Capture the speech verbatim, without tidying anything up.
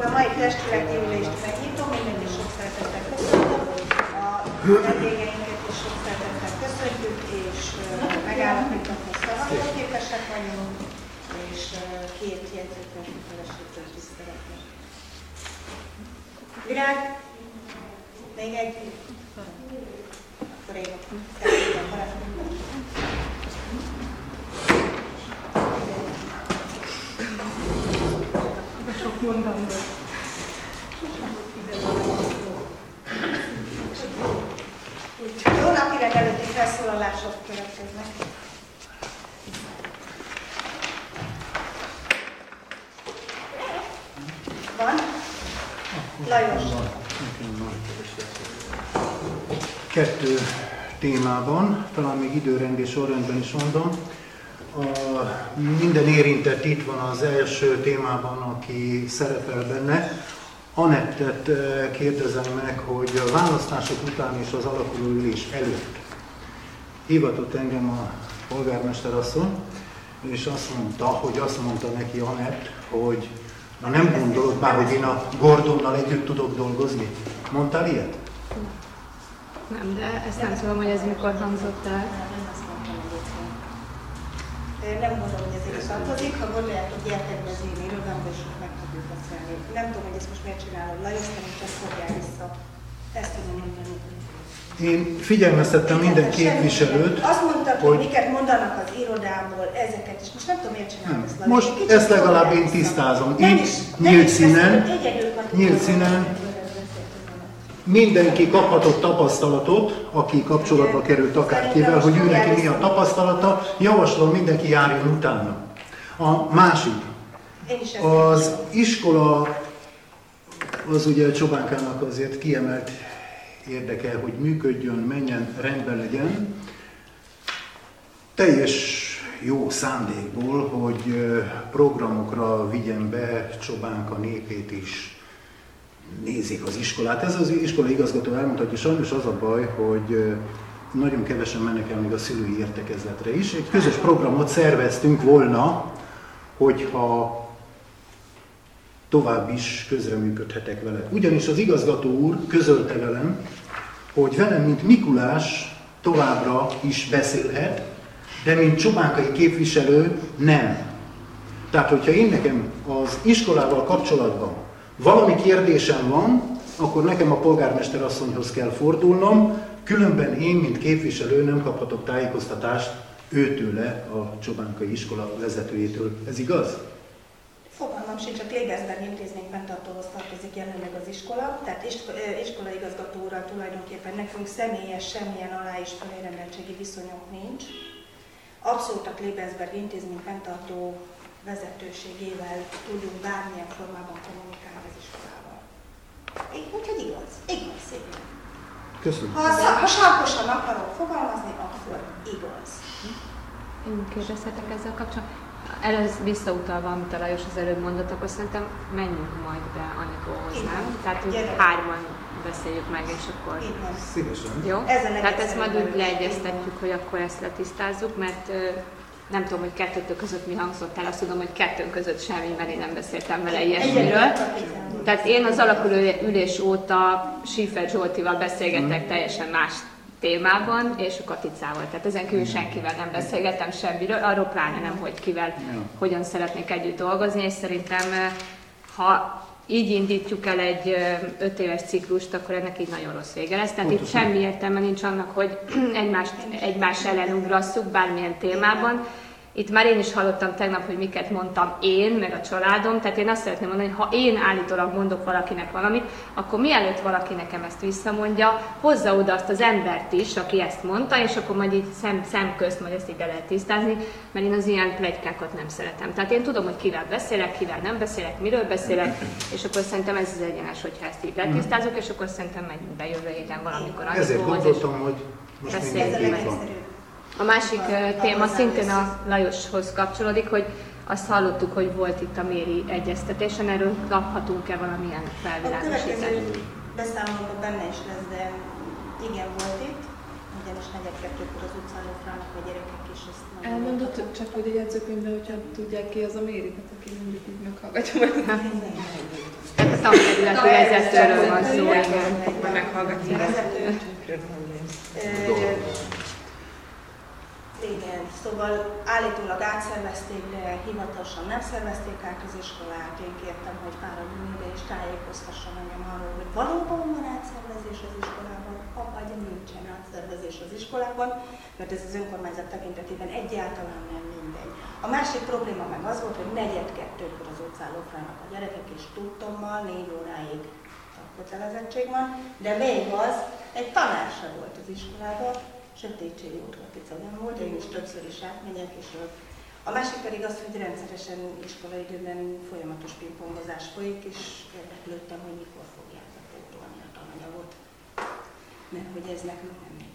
a mai testületi ülést megnyitom, mindenki sok szeretettel köszöntöm, a vendégeinket is sok szeretettel köszöntjük, és megállapítom, hogy szavazóképesek vagyunk, és két jegyzőkönyv felesítőt is szeretnék. Virág? Még egy? Akkor én szeretném maradni. Sok mondani. Jó napirend előtti felszólalások következnek. Van? Lajos. Kettő témában, talán még időrend és sorrendben is mondom. A, minden érintett itt van az első témában, aki szerepel benne. Anettet kérdezem meg, hogy a választások után és az alakuló ülés előtt hivatott engem a polgármester asszony, és azt mondta, hogy azt mondta neki Anett, hogy na nem gondolod már, hogy én a Gordonnal együtt tudok dolgozni. Mondtál ilyet? Nem, de ezt nem tudom, hogy ez mikor hangzott el. Nem gondolom, hogy ez ide tartozik, ha gondolják, hogy gyertek be az én irodámba, és meg tudjuk beszélni. Nem tudom, hogy ezt most miért csinálod, Lajos, nem ezt fogják vissza. Ezt tudom mondani. Én figyelmeztettem minden képviselőt, azt mondtad, hogy, hogy miket mondanak az irodámból, ezeket, és most nem tudom, miért csinálod ezt, Lajos. Most ezt legalább én tisztázom. Itt nyílt színen, nyílt színen, mindenki kaphatott tapasztalatot, aki kapcsolatba került akárkivel, hogy ő neki mi a tapasztalata, javaslom, mindenki járjon utána. A másik, az iskola, az ugye Csobánkának azért kiemelt érdeke, hogy működjön, menjen, rendben legyen. Teljes jó szándékból, hogy programokra vigyen be Csobánka népét is, nézik az iskolát. Ez az iskolai igazgató elmondta, hogy sajnos az a baj, hogy nagyon kevesen mennek el még a szülői értekezletre is. Egy közös programot szerveztünk volna, hogyha tovább is közreműködhetek vele. Ugyanis az igazgató úr közölte velem, hogy velem, mint Mikulás továbbra is beszélhet, de mint csobánkai képviselő nem. Tehát, hogyha én nekem az iskolával kapcsolatban valami kérdésem van, akkor nekem a polgármester asszonyhoz kell fordulnom, különben én, mint képviselő nem kaphatok tájékoztatást őtőle, a csobánkai iskola vezetőjétől. Ez igaz? Fogalmam sincs, a Klébezberg intézmény fenntartóhoz tartozik jelenleg az iskola, tehát iskolai igazgatóra tulajdonképpen nekünk személyes semmilyen aláírási rendeltségi viszonyunk nincs. Abszolút a Klébezberg intézmény fenntartó vezetőségével tudunk bármilyen formában kommunikálni az iskolával. Úgyhogy igaz, igaz szépen. Köszönöm. Ha, ha sarkosan akarok fogalmazni, akkor igaz. Én kérdezhetek ezzel kapcsolatban. Először visszautalva, amit a Lajos az előbb mondott, akkor szerintem menjünk majd be Anikóhoz, nem? Tehát, hogy hárman beszéljük meg, és akkor... Szívesen. Jó? Tehát ezt majd úgy leegyeztetjük, hogy akkor ezt letisztázzuk, mert nem tudom, hogy kettőtök között mi hangzott el, azt tudom, hogy kettőnk között semmi, mert én nem beszéltem vele ilyesmiről. Tehát én az alakuló ülés óta Schiffer Zsoltival beszélgetek teljesen más témában, és a Katicával. Tehát ezen kívül senkivel nem beszélgettem semmiről, arról pláne nem, hogy kivel, hogyan szeretnék együtt dolgozni, és szerintem, ha így indítjuk el egy öt éves ciklust, akkor ennek így nagyon rossz vége lesz. Tehát itt semmi értelme nincs annak, hogy egymást, egymás ellen ugrasszuk bármilyen témában. Itt már én is hallottam tegnap, hogy miket mondtam én, meg a családom, tehát én azt szeretném mondani, hogy ha én állítólag mondok valakinek valamit, akkor mielőtt valaki nekem ezt visszamondja, hozza oda azt az embert is, aki ezt mondta, és akkor majd így szem, szem közt majd ezt így lehet tisztázni, mert én az ilyen pletykákat nem szeretem. Tehát én tudom, hogy kivel beszélek, kivel nem beszélek, miről beszélek, és akkor szerintem ez az egyenes, hogyha ezt így letisztázok, és akkor szerintem megyünk be jövő héten valamikor. Ezért gondoltam, hogy most mindenki van. A másik téma szintén a Lajoshoz kapcsolódik, hogy azt hallottuk, hogy volt itt a méri egyeztetésen, erről kaphatunk-e valamilyen felvilágosítást? A következő beszámolóban benne is lesz, de igen, volt itt. Ugyanis negyedkettőkor az utcán lófrának a gyerekek is ezt nagyon... Elmondott csak, hogy egy jegyzőkönyvben, hogyha tudják ki az a méri, tehát aki mondjuk így meghallgatja majd. tankerületi vezetőről van szó, igen. Meghallgatni vezetőt. Igen, szóval állítólag átszervezték, de hivatalosan nem szervezték át az iskolát. Én kértem, hogy fáradjon ide és tájékoztasson engem arról, hogy valóban van átszervezés az iskolában, vagy nincsen átszervezés az iskolában, mert ez az önkormányzat tekintetében egyáltalán nem mindegy. A másik probléma meg az volt, hogy negyed kettőkor az utcán lófrának a gyerekek, és tudtommal négy óráig kötelezettség van, de még az, egy tanár se volt az iskolában, sötétség útlapica nem volt, én is többször is átmegyek, és a másik pedig az, hogy rendszeresen iskolaidőben folyamatos pingpongozás folyik, és érdeklődtem, hogy mikor fogják bepótolni a tananyagot, mert hogy ez nekünk nem